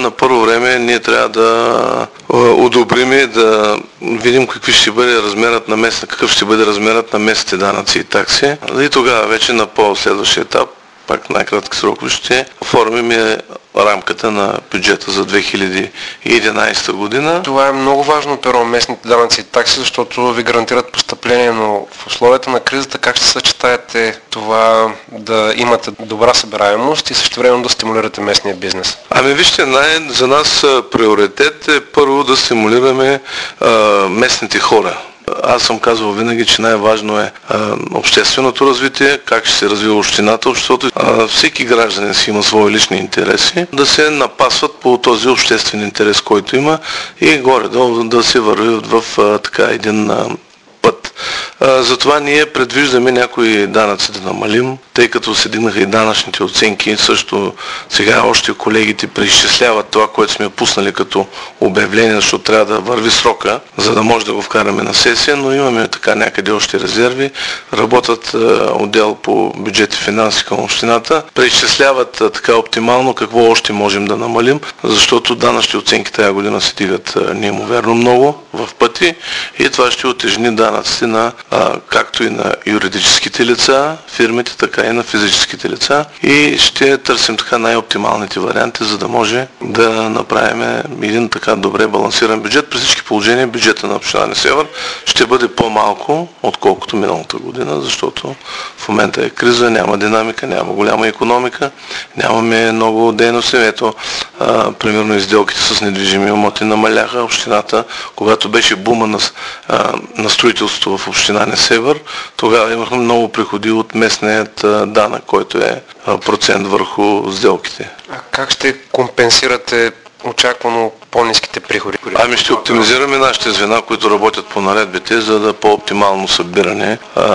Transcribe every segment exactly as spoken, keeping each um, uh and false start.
на първо време ние трябва да одобрим и да видим какви ще бъде размерът на местна, какъв ще бъде размерът на местните данъци и такси. И тогава вече на по-следващия етап, пак най-кратки срокове, ще оформим рамката на бюджета за две хиляди и единадесета година. Това е много важно перо, местните данъци и такси, защото ви гарантират постъпление, но в условията на кризата как ще съчетаете това да имате добра събираемост и същевременно да стимулирате местния бизнес? Ами вижте, най- за нас приоритет е първо да стимулираме а, местните хора. Аз съм казвал винаги, че най-важно е а, общественото развитие, как ще се развива общината, защото а, всеки гражданин си има свои лични интереси, да се напасват по този обществен интерес, който има и горе-долу да се върви в а, така един а, път. А, затова ние предвиждаме някои данъци да намалим, тъй като се дигнаха и данъчните оценки. Също сега още колегите преизчисляват това, което сме пуснали като обявление, защото трябва да върви срока, за да може да го вкараме на сесия, но имаме така някъде още резерви. Работят а, отдел по бюджет и финанси към общината. Преизчисляват а, така оптимално какво още можем да намалим, защото данъчните оценки тази година се дигат а, неимоверно много в пъти и това ще утежни данъците на а, както и на юридическите лица, фирмите, така и на физическите лица и ще търсим така най-оптималните варианти, за да може да направим един така добре балансиран бюджет. При всички положения бюджета на община Несебър ще бъде по-малко, отколкото миналата година, защото в момента е криза, няма динамика, няма голяма икономика, нямаме много дейности. Ето, а, примерно изделките с недвижими имоти намаляха. Общината, когато беше бума на, а, на строителството в община Несебър, тогава имахме много приходи от местният данък, който е процент върху сделките. А как ще компенсирате очаквано по-ниските приходи? Ами ще оптимизираме нашите звена, които работят по наредбите, за да по-оптимално събиране а,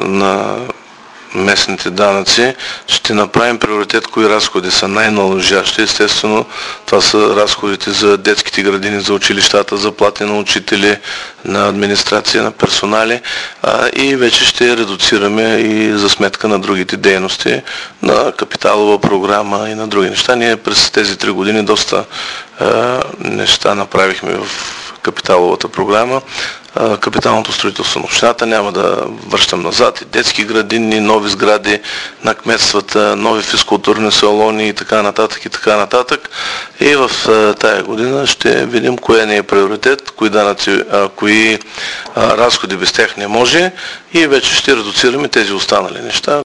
на местните данъци. Ще направим приоритет кои разходи са най-належащи. Естествено, това са разходите за детските градини, за училищата, заплати на учители, на администрация, на персонали а, и вече ще редуцираме и за сметка на другите дейности, на капиталова програма и на други неща. Ние през тези три години доста а, неща направихме в капиталовата програма. Капиталното строителство на общината, няма да връщам назад, и детски градини, нови сгради на кметствата, нови физкултурни салони и така нататък и така нататък. И в тая година ще видим кое не е приоритет, кои данъци, а, кои а, разходи без тях не може и вече ще редуцираме тези останали неща.